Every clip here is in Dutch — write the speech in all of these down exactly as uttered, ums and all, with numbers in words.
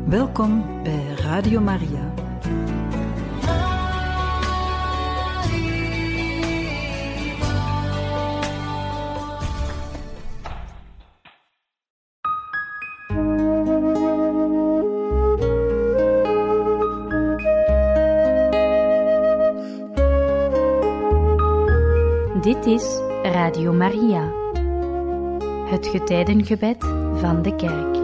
Welkom bij Radio Maria. Dit is Radio Maria, het getijdengebed van de Kerk.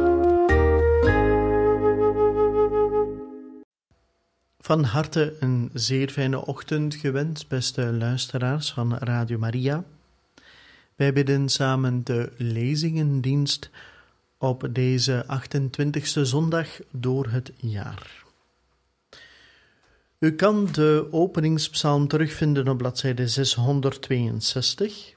Van harte een zeer fijne ochtend gewenst, beste luisteraars van Radio Maria. Wij bidden samen de lezingendienst op deze achtentwintigste zondag door het jaar. U kan de openingspsalm terugvinden op bladzijde zeshonderdtweeënzestig,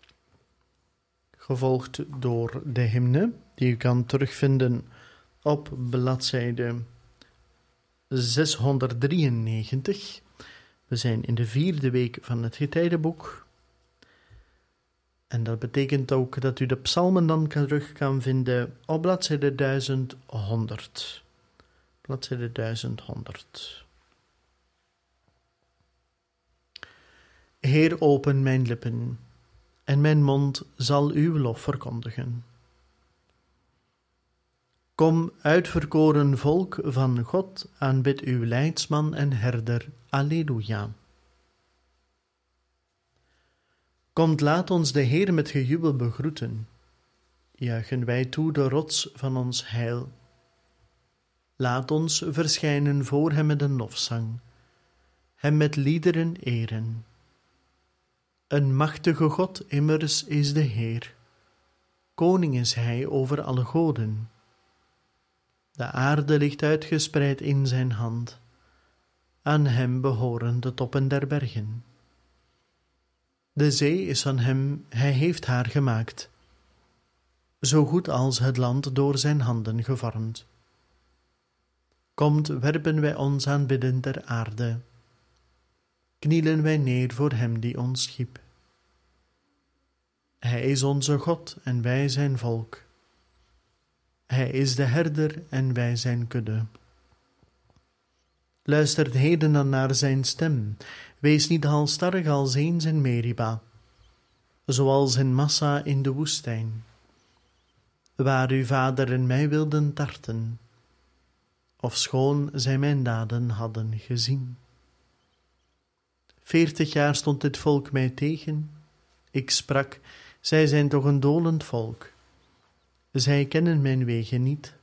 gevolgd door de hymne, die u kan terugvinden op bladzijde zeshonderddrieënnegentig. We zijn in de vierde week van het getijdenboek. En dat betekent ook dat u de psalmen dan terug kan vinden op bladzijde duizendhonderd. Bladzijde duizendhonderd. Heer, open mijn lippen, en mijn mond zal uw lof verkondigen. Kom, uitverkoren volk van God, aanbid uw leidsman en herder. Alleluia. Komt, laat ons de Heer met gejubel begroeten. Juichen wij toe de rots van ons heil. Laat ons verschijnen voor hem met een lofzang, hem met liederen eren. Een machtige God immers is de Heer. Koning is hij over alle goden. De aarde ligt uitgespreid in zijn hand. Aan hem behoren de toppen der bergen. De zee is van hem, hij heeft haar gemaakt. Zo goed als het land door zijn handen gevormd. Komt, werpen wij ons aanbidden ter aarde. Knielen wij neer voor hem die ons schiep. Hij is onze God en wij zijn volk. Hij is de herder en wij zijn kudde. Luistert heden dan naar zijn stem. Wees niet halstarrig als eens in Meriba, zoals in Massa in de woestijn, waar uw vader en mij wilden tarten, ofschoon zij mijn daden hadden gezien. Veertig jaar stond dit volk mij tegen. Ik sprak, zij zijn toch een dolend volk. Zij kennen mijn wegen niet.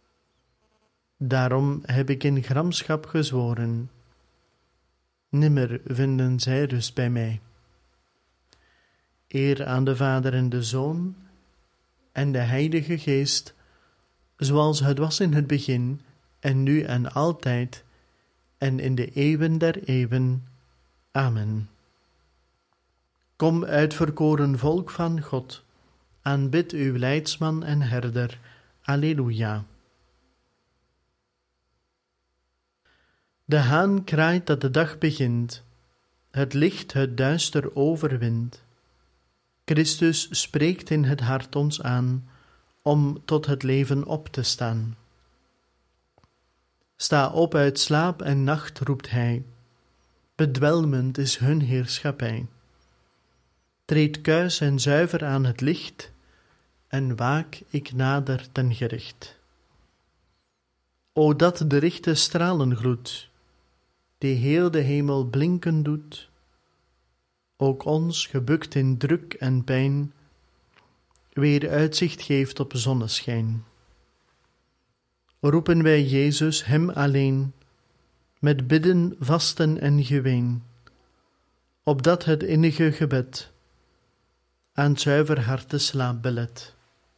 Daarom heb ik in gramschap gezworen. Nimmer vinden zij rust bij mij. Eer aan de Vader en de Zoon en de Heilige Geest, zoals het was in het begin en nu en altijd en in de eeuwen der eeuwen. Amen. Kom, uitverkoren volk van God, aanbid uw leidsman en herder. Alleluia. De haan kraait dat de dag begint, het licht het duister overwint. Christus spreekt in het hart ons aan, om tot het leven op te staan. Sta op uit slaap en nacht, roept hij. Bedwelmend is hun heerschappij. Treed kuis en zuiver aan het licht, en waak, ik nader ten gericht. O dat de richte stralengloed, die heel de hemel blinken doet, ook ons, gebukt in druk en pijn, weer uitzicht geeft op zonneschijn. Roepen wij Jezus, hem alleen, met bidden, vasten en geween, opdat het innige gebed aan het zuiver hart de slaap belet.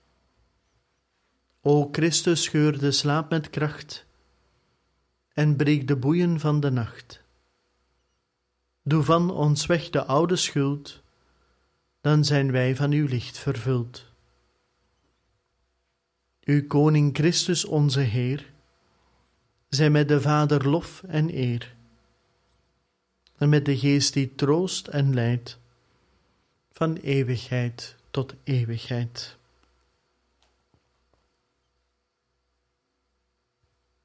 O Christus, scheur de slaap met kracht en breek de boeien van de nacht. Doe van ons weg de oude schuld, dan zijn wij van uw licht vervuld. Uw Koning Christus onze Heer, zij met de Vader lof en eer, en met de Geest die troost en leidt, van eeuwigheid tot eeuwigheid.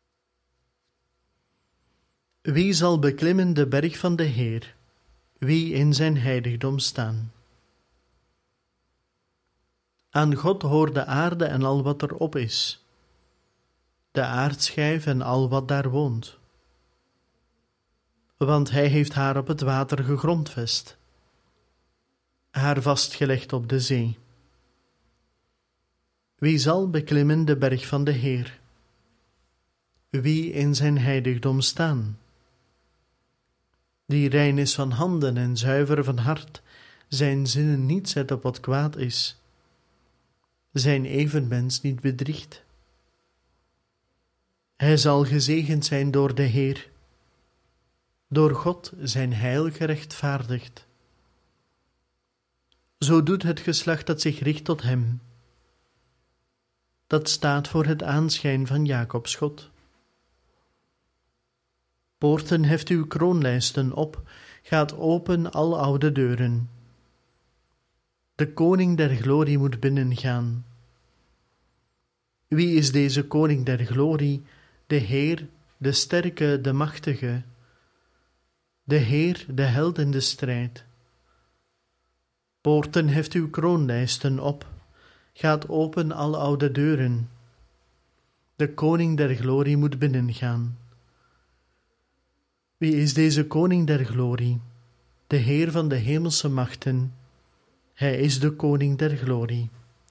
Wie zal beklimmen de berg van de Heer? Wie in zijn heiligdom staan? Aan God hoort de aarde en al wat erop is, de aardschijf en al wat daar woont. Want hij heeft haar op het water gegrondvest, haar vastgelegd op de zee. Wie zal beklimmen de berg van de Heer? Wie in zijn heiligdom staan? Die rein is van handen en zuiver van hart, zijn zinnen niet zet op wat kwaad is, zijn evenmens niet bedriegt. Hij zal gezegend zijn door de Heer, door God zijn heil gerechtvaardigd. Zo doet het geslacht dat zich richt tot hem, dat staat voor het aanschijn van Jacobs God. Poorten, heft uw kroonlijsten op, gaat open al oude deuren. De koning der glorie moet binnengaan. Wie is deze koning der glorie? De Heer, de sterke, de machtige, de Heer, de held in de strijd. Poorten, heft uw kroonlijsten op, gaat open al oude deuren. De koning der glorie moet binnengaan. Wie is deze koning der glorie? De Heer van de hemelse machten. Hij is de koning der glorie.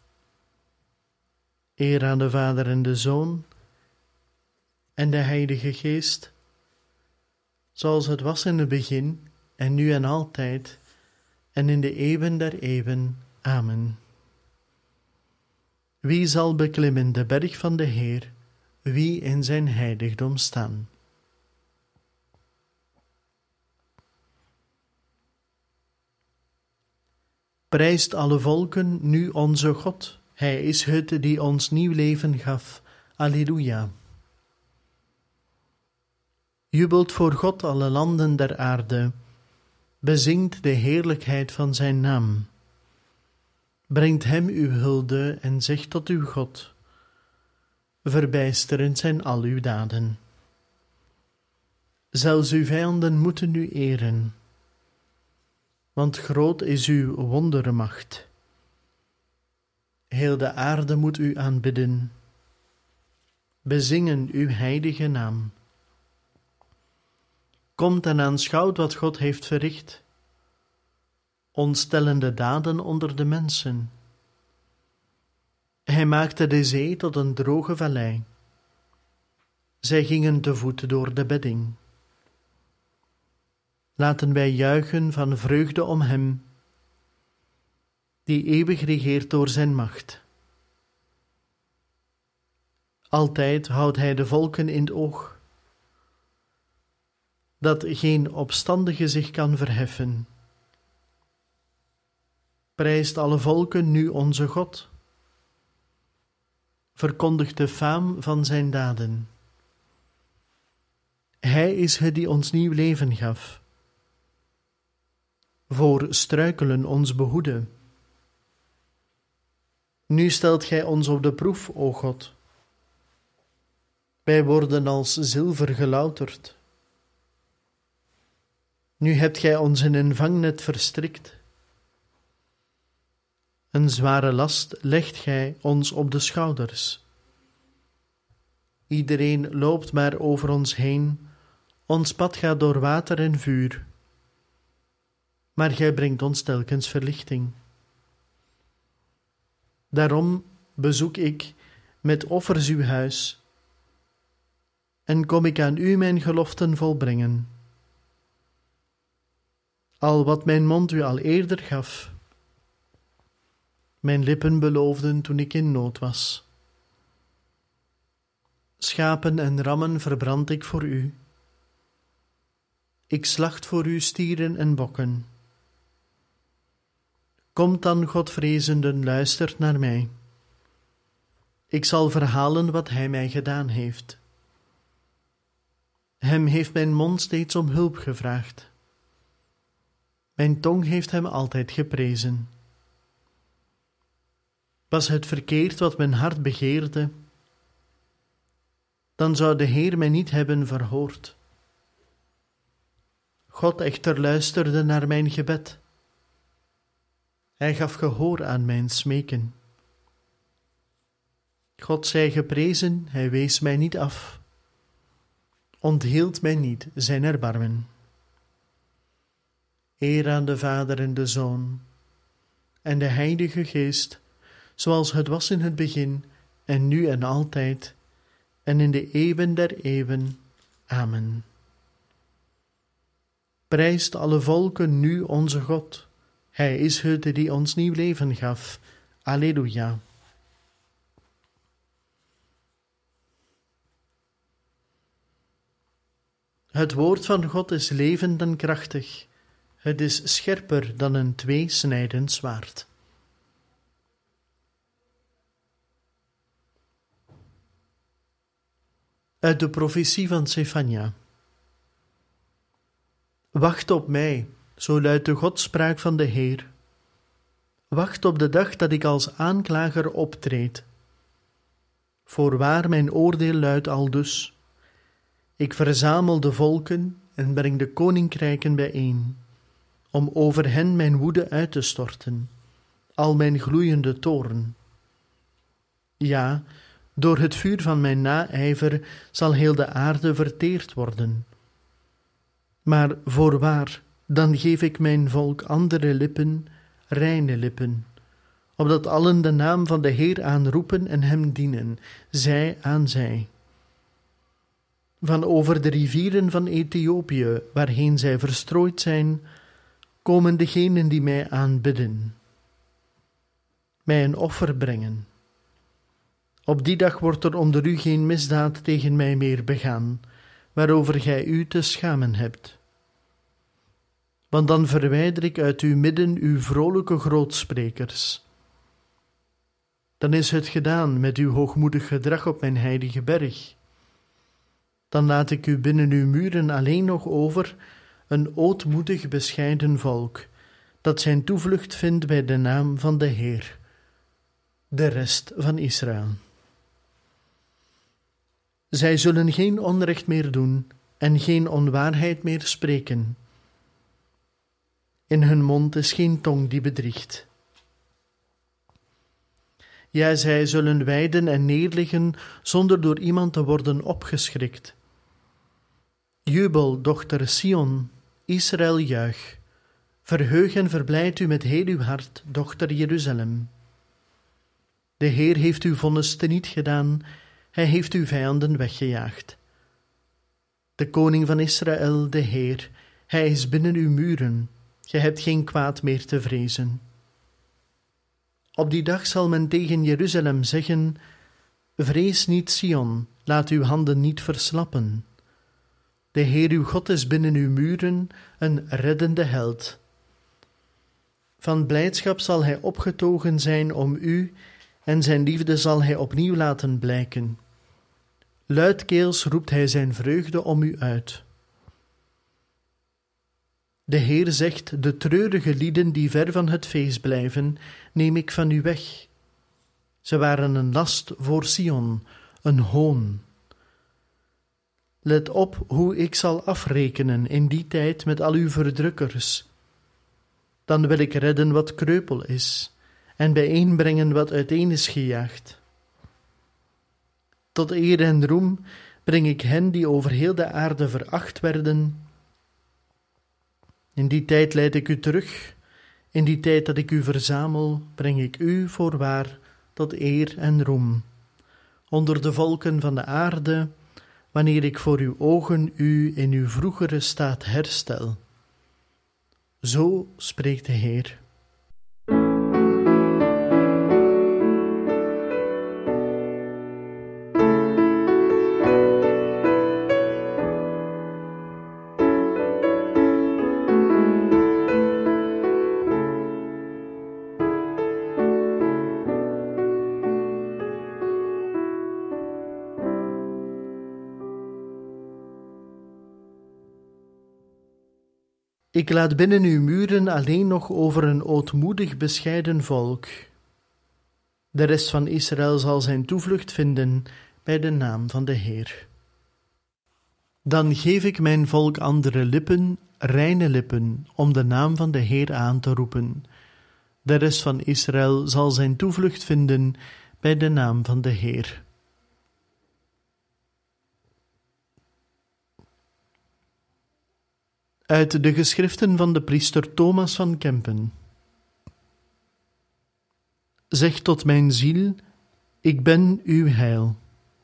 Eer aan de Vader en de Zoon en de Heilige Geest, zoals het was in het begin, en nu en altijd, en in de eeuwen der eeuwen. Amen. Wie zal beklimmen de berg van de Heer? Wie in zijn heiligdom staan? Prijst alle volken nu onze God. Hij is het die ons nieuw leven gaf. Alleluia. Jubelt voor God alle landen der aarde. Bezingt de heerlijkheid van zijn naam. Brengt hem uw hulde en zegt tot uw God. Verbijsterend zijn al uw daden. Zelfs uw vijanden moeten u eren, want groot is uw wondermacht. Heel de aarde moet u aanbidden, bezingen uw heilige naam. Komt en aanschouwt wat God heeft verricht, ontstellende daden onder de mensen. Hij maakte de zee tot een droge vallei. Zij gingen te voet door de bedding. Laten wij juichen van vreugde om hem, die eeuwig regeert door zijn macht. Altijd houdt hij de volken in het oog, dat geen opstandige zich kan verheffen. Prijst alle volken nu onze God. Verkondigt de faam van zijn daden. Hij is het die ons nieuw leven gaf. Voor struikelen ons behoede. Nu stelt gij ons op de proef, o God. Wij worden als zilver gelouterd. Nu hebt gij ons in een vangnet verstrikt. Een zware last legt gij ons op de schouders. Iedereen loopt maar over ons heen, ons pad gaat door water en vuur. Maar gij brengt ons telkens verlichting. Daarom bezoek ik met offers uw huis, en kom ik aan u mijn geloften volbrengen. Al wat mijn mond u al eerder gaf, mijn lippen beloofden toen ik in nood was. Schapen en rammen verbrand ik voor u. Ik slacht voor u stieren en bokken. Komt dan, Godvrezenden, luistert naar mij. Ik zal verhalen wat hij mij gedaan heeft. Hem heeft mijn mond steeds om hulp gevraagd. Mijn tong heeft hem altijd geprezen. Was het verkeerd wat mijn hart begeerde, dan zou de Heer mij niet hebben verhoord. God echter luisterde naar mijn gebed. Hij gaf gehoor aan mijn smeken. God zij geprezen, hij wees mij niet af. Onthield mij niet zijn erbarmen. Eer aan de Vader en de Zoon en de Heilige Geest, zoals het was in het begin, en nu en altijd, en in de eeuwen der eeuwen. Amen. Prijst alle volken nu onze God. Hij is het die ons nieuw leven gaf. Alleluia. Het woord van God is levend en krachtig. Het is scherper dan een tweesnijdend zwaard. Uit de profetie van Zefania. Wacht op mij, zo luidt de Godspraak van de Heer. Wacht op de dag dat ik als aanklager optreed. Voorwaar, mijn oordeel luidt aldus. Ik verzamel de volken en breng de koninkrijken bijeen, om over hen mijn woede uit te storten, al mijn gloeiende toorn. Ja, door het vuur van mijn naijver zal heel de aarde verteerd worden. Maar voorwaar, dan geef ik mijn volk andere lippen, reine lippen, opdat allen de naam van de Heer aanroepen en hem dienen, zij aan zij. Van over de rivieren van Ethiopië, waarheen zij verstrooid zijn, komen degenen die mij aanbidden, mij een offer brengen. Op die dag wordt er onder u geen misdaad tegen mij meer begaan, waarover gij u te schamen hebt. Want dan verwijder ik uit uw midden uw vrolijke grootsprekers. Dan is het gedaan met uw hoogmoedig gedrag op mijn heilige berg. Dan laat ik u binnen uw muren alleen nog over, een ootmoedig bescheiden volk, dat zijn toevlucht vindt bij de naam van de Heer, de rest van Israël. Zij zullen geen onrecht meer doen en geen onwaarheid meer spreken. In hun mond is geen tong die bedriegt. Ja, zij zullen weiden en neerliggen zonder door iemand te worden opgeschrikt. Jubel, dochter Sion, Israël juich. Verheug en verblijd u met heel uw hart, dochter Jeruzalem. De Heer heeft uw vonnis teniet gedaan, hij heeft uw vijanden weggejaagd. De koning van Israël, de Heer, hij is binnen uw muren, gij hebt geen kwaad meer te vrezen. Op die dag zal men tegen Jeruzalem zeggen, vrees niet, Sion, laat uw handen niet verslappen. De Heer uw God is binnen uw muren, een reddende held. Van blijdschap zal hij opgetogen zijn om u, en zijn liefde zal hij opnieuw laten blijken. Luidkeels roept hij zijn vreugde om u uit. De Heer zegt, de treurige lieden die ver van het feest blijven, neem ik van u weg. Ze waren een last voor Sion, een hoon. Let op hoe ik zal afrekenen in die tijd met al uw verdrukkers. Dan wil ik redden wat kreupel is, en bijeenbrengen wat uiteen is gejaagd. Tot eer en roem breng ik hen die over heel de aarde veracht werden. In die tijd leid ik u terug, in die tijd dat ik u verzamel, breng ik u voorwaar tot eer en roem. Onder de volken van de aarde, wanneer ik voor uw ogen u in uw vroegere staat herstel. Zo spreekt de Heer. Ik laat binnen uw muren alleen nog over een ootmoedig bescheiden volk. De rest van Israël zal zijn toevlucht vinden bij de naam van de Heer. Dan geef ik mijn volk andere lippen, reine lippen, om de naam van de Heer aan te roepen. De rest van Israël zal zijn toevlucht vinden bij de naam van de Heer. Uit de geschriften van de priester Thomas van Kempen. Zeg tot mijn ziel, ik ben uw heil.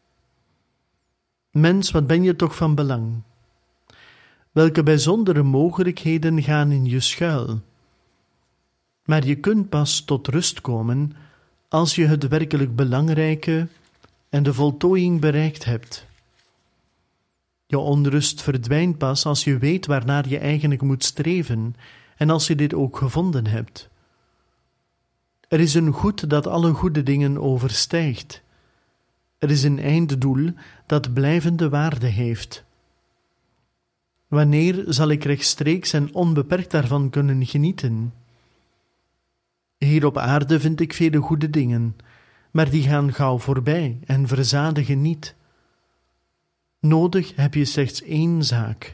Mens, wat ben je toch van belang? Welke bijzondere mogelijkheden gaan in je schuil? Maar je kunt pas tot rust komen als je het werkelijk belangrijke en de voltooiing bereikt hebt. Je onrust verdwijnt pas als je weet waarnaar je eigenlijk moet streven en als je dit ook gevonden hebt. Er is een goed dat alle goede dingen overstijgt. Er is een einddoel dat blijvende waarde heeft. Wanneer zal ik rechtstreeks en onbeperkt daarvan kunnen genieten? Hier op aarde vind ik vele goede dingen, maar die gaan gauw voorbij en verzadigen niet. Nodig heb je slechts één zaak.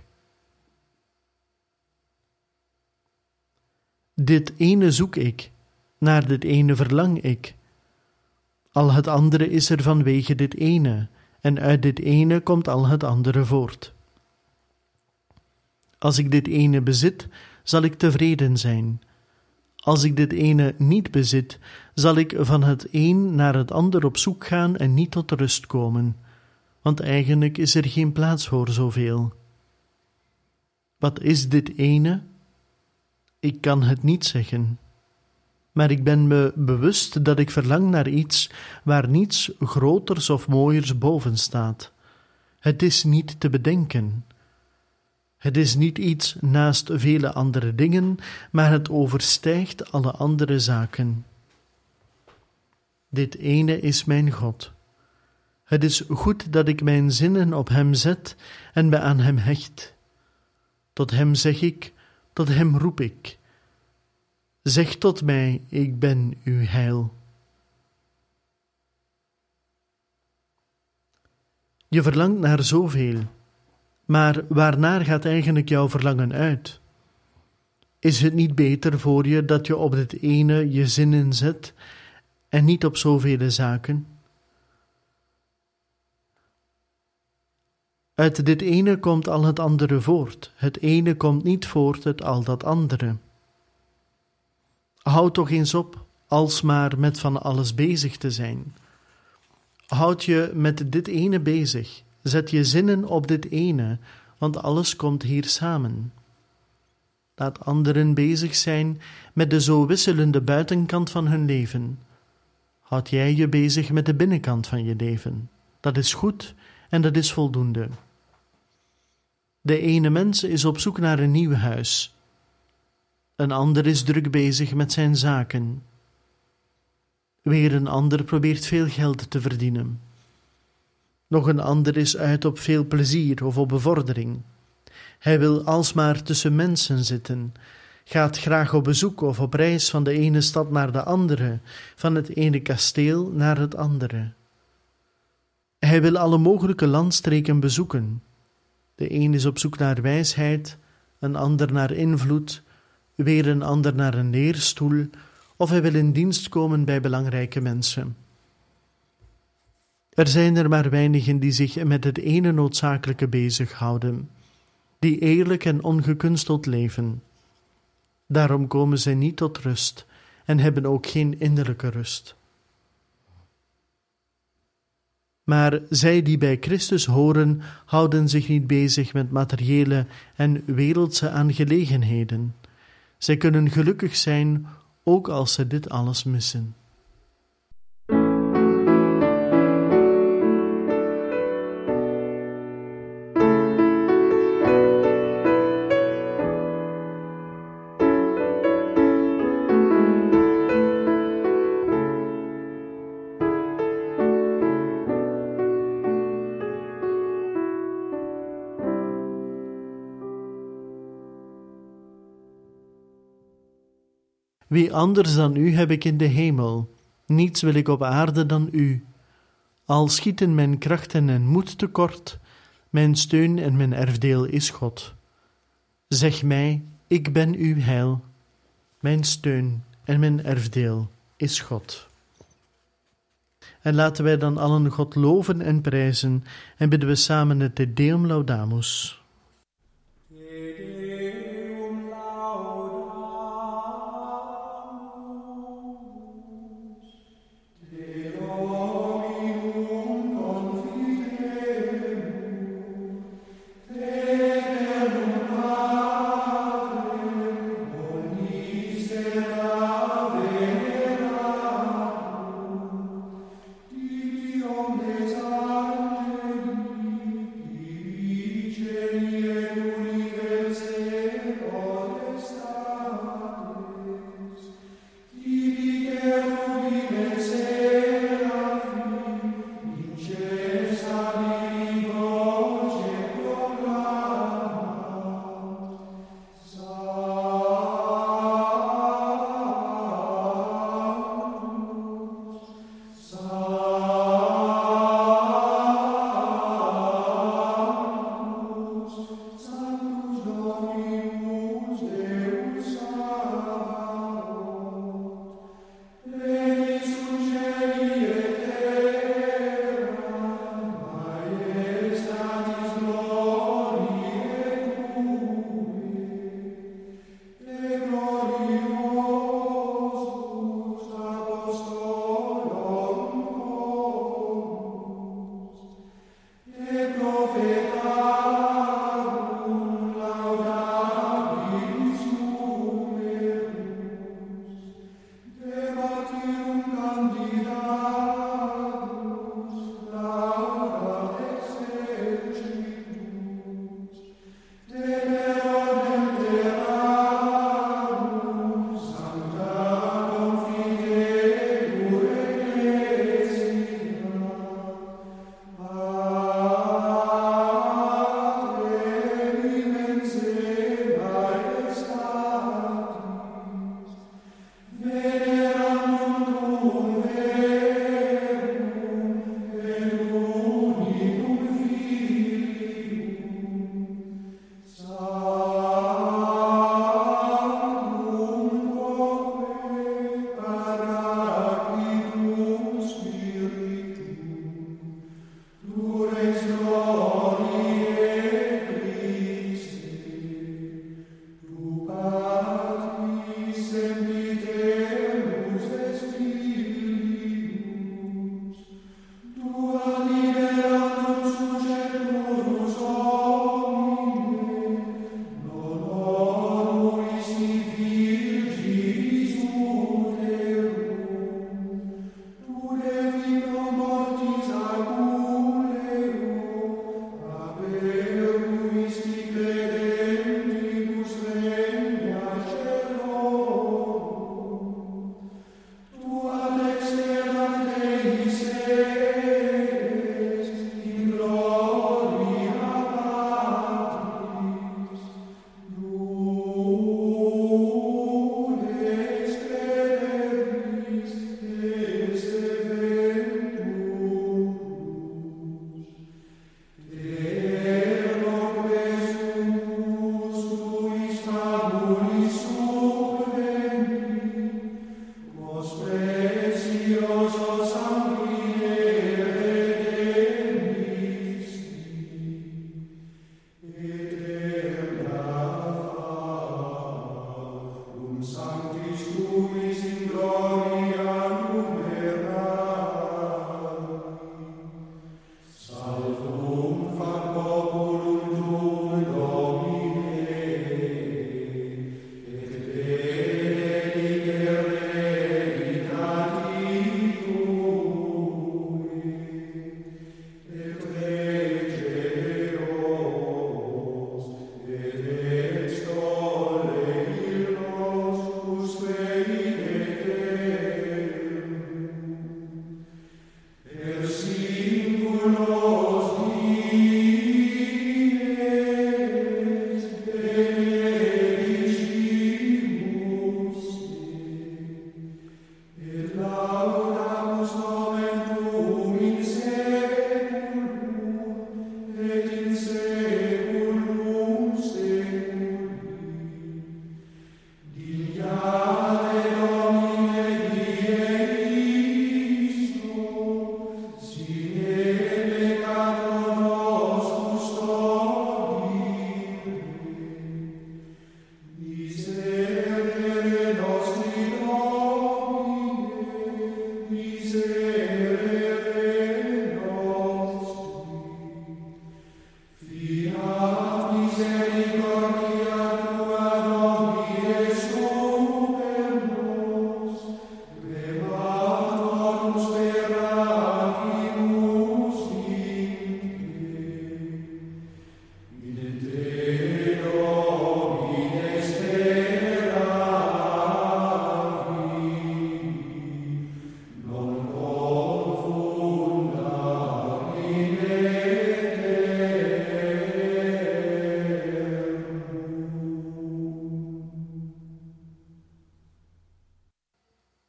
Dit ene zoek ik, naar dit ene verlang ik. Al het andere is er vanwege dit ene, en uit dit ene komt al het andere voort. Als ik dit ene bezit, zal ik tevreden zijn. Als ik dit ene niet bezit, zal ik van het een naar het ander op zoek gaan en niet tot rust komen, want eigenlijk is er geen plaats voor zoveel. Wat is dit ene? Ik kan het niet zeggen. Maar ik ben me bewust dat ik verlang naar iets waar niets groters of mooiers boven staat. Het is niet te bedenken. Het is niet iets naast vele andere dingen, maar het overstijgt alle andere zaken. Dit ene is mijn God. Het is goed dat ik mijn zinnen op hem zet en me aan hem hecht. Tot hem zeg ik, tot hem roep ik. Zeg tot mij, ik ben uw heil. Je verlangt naar zoveel, maar waarnaar gaat eigenlijk jouw verlangen uit? Is het niet beter voor je dat je op dit ene je zinnen zet en niet op zoveel zaken? Uit dit ene komt al het andere voort. Het ene komt niet voort uit al dat andere. Houd toch eens op, alsmaar met van alles bezig te zijn. Houd je met dit ene bezig. Zet je zinnen op dit ene, want alles komt hier samen. Laat anderen bezig zijn met de zo wisselende buitenkant van hun leven. Houd jij je bezig met de binnenkant van je leven. Dat is goed en dat is voldoende. De ene mens is op zoek naar een nieuw huis. Een ander is druk bezig met zijn zaken. Weer een ander probeert veel geld te verdienen. Nog een ander is uit op veel plezier of op bevordering. Hij wil alsmaar tussen mensen zitten, gaat graag op bezoek of op reis van de ene stad naar de andere, van het ene kasteel naar het andere. Hij wil alle mogelijke landstreken bezoeken. De een is op zoek naar wijsheid, een ander naar invloed, weer een ander naar een leerstoel, of hij wil in dienst komen bij belangrijke mensen. Er zijn er maar weinigen die zich met het ene noodzakelijke bezighouden, die eerlijk en ongekunsteld leven. Daarom komen zij niet tot rust en hebben ook geen innerlijke rust. Maar zij die bij Christus horen, houden zich niet bezig met materiële en wereldse aangelegenheden. Zij kunnen gelukkig zijn, ook als ze dit alles missen. Wie anders dan u heb ik in de hemel, niets wil ik op aarde dan u. Al schieten mijn krachten en moed tekort, Mijn steun en mijn erfdeel is God. Zeg mij, ik ben uw heil. Mijn steun en mijn erfdeel is God. En laten wij dan allen God loven en prijzen en bidden we samen het Te Deum Laudamus. Omnes angeli,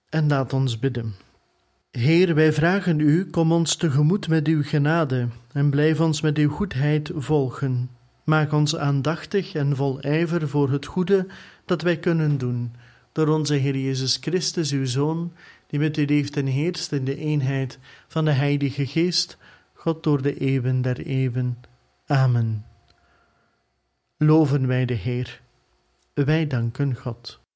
En laat ons bidden. Heer, wij vragen u, kom ons tegemoet met uw genade en blijf ons met uw goedheid volgen. Maak ons aandachtig en vol ijver voor het goede dat wij kunnen doen, door onze Heer Jezus Christus, uw Zoon, die met u leeft en heerst in de eenheid van de Heilige Geest, God door de eeuwen der eeuwen. Amen. Loven wij de Heer. Wij danken God.